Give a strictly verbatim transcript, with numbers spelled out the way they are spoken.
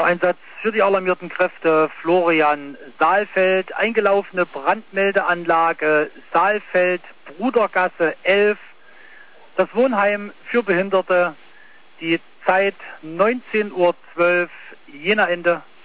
Einsatz für die alarmierten Kräfte Florian Saalfeld, eingelaufene Brandmeldeanlage Saalfeld, Brudergasse elf, das Wohnheim für Behinderte, die Zeit neunzehn Uhr zwölf, Jena Ende.